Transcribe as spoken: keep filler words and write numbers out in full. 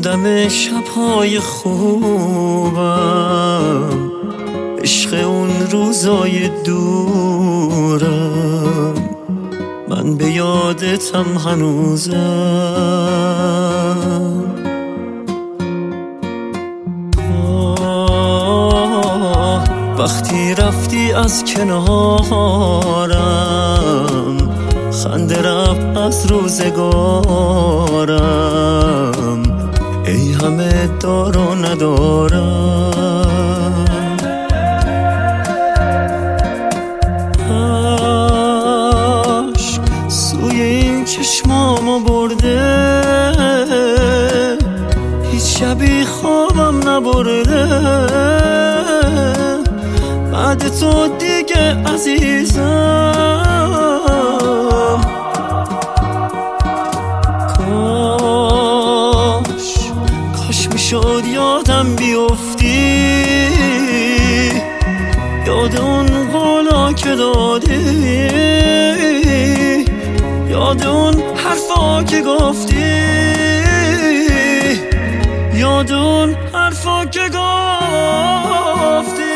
یادم شب‌های خوبم، عشق اون روزای دورم، من به یادتم هنوزم. آه وقتی رفتی از کنارم، خنده رفت از روزگارم، ای همه دار و ندارم. عشق سوی این چشمامو برده، هیچ شبی خوابم نبرده، بعد تو دیگه عزیزم. کاش کاش میشد یادم بیفتی، یاد اون قولا که دادی، یاد اون حرفا که گفتی، یاد اون حرفا که گفتی.